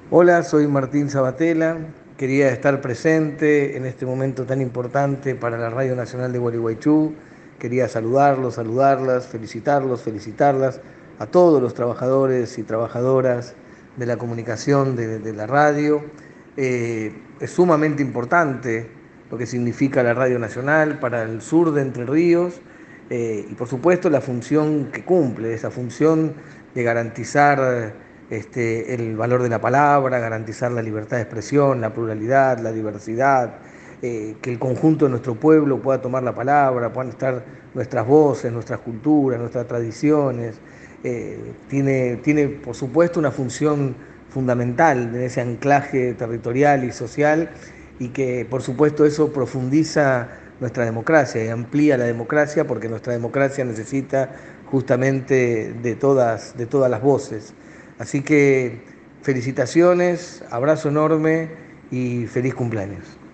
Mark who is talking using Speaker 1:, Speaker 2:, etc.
Speaker 1: Hola, soy Martín Sabatella. Quería estar presente en este momento tan importante para la Radio Nacional de Gualeguaychú. Quería saludarlos, saludarlas, felicitarlos, felicitarlas a todos los trabajadores y trabajadoras de la comunicación de la radio. Es sumamente importante lo que significa la Radio Nacional para el sur de Entre Ríos y por supuesto la función que cumple, esa función de garantizar el valor de la palabra, garantizar la libertad de expresión, la pluralidad, la diversidad, que el conjunto de nuestro pueblo pueda tomar la palabra, puedan estar nuestras voces, nuestras culturas, nuestras tradiciones. Tiene, por supuesto, una función fundamental en ese anclaje territorial y social y que, por supuesto, eso profundiza nuestra democracia y amplía la democracia porque nuestra democracia necesita justamente de todas las voces. Así que felicitaciones, abrazo enorme y feliz cumpleaños.